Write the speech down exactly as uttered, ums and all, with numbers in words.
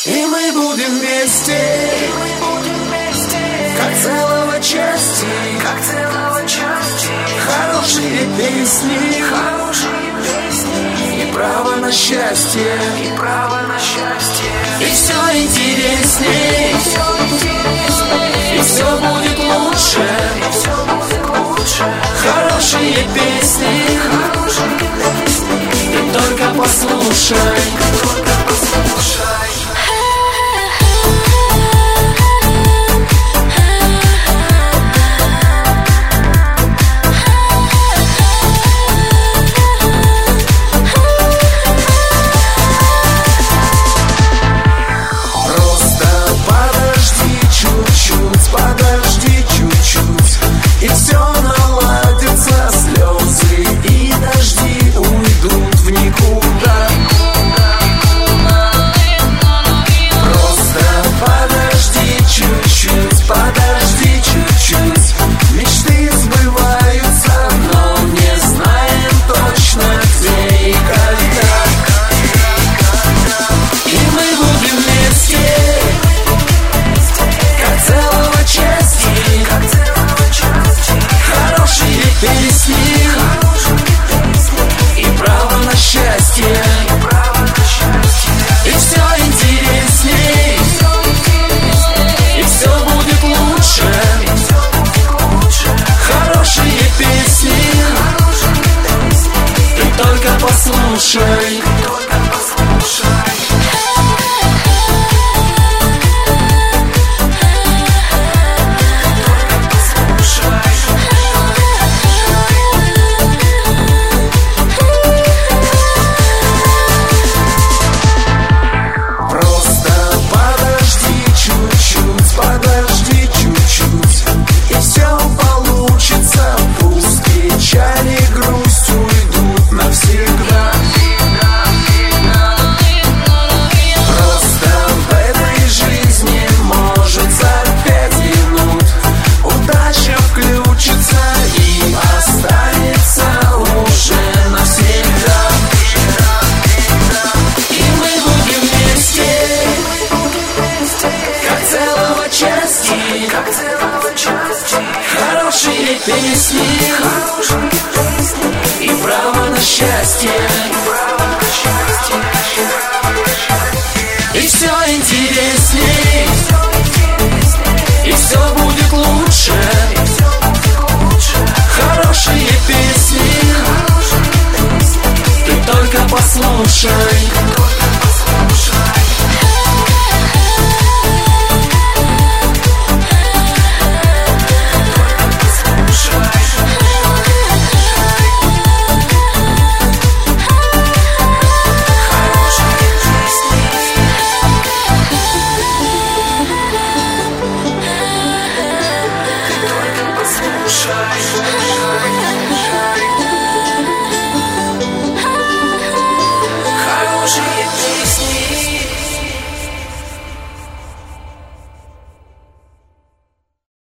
И мы будем вместе, как целого части, как целого части. Хорошие песни, хорошие песни. И право на счастье, и право на счастье. И все интересней, и все интересней. И все будет лучше, и все будет лучше. Хорошие песни, хорошие песни. Ты только послушай, только послушай. Подожди чуть-чуть, и все наладится, слезы и дожди уйдут в никуда. Просто подожди чуть-чуть, подожди чуть-чуть. Мечты сбываются, но не знаем точно где и когда. И мы будем вместе, как целого части, как целого части. Хорошие песни, хорошие песни. И право на счастье, и право на счастье. И все интересней, и все интересней. И все будет лучше, и все будет лучше. Хорошие песни, хорошие песни. Ты только послушай, только послушай. подожди чуть-чуть, и все получится. Пусть печаль и грусть уйдут навсегда. Просто в этой жизни может за пять минут удача включится и останется уже навсегда. И мы будем вместе, как целого части, как целого части. Хорошие песни, хорошие песни. И право на счастье, и право на счастье. И все интересней, и все интересней. И все будет лучше, и все будет лучше. Хорошие песни, хорошие песни. Ты только послушай.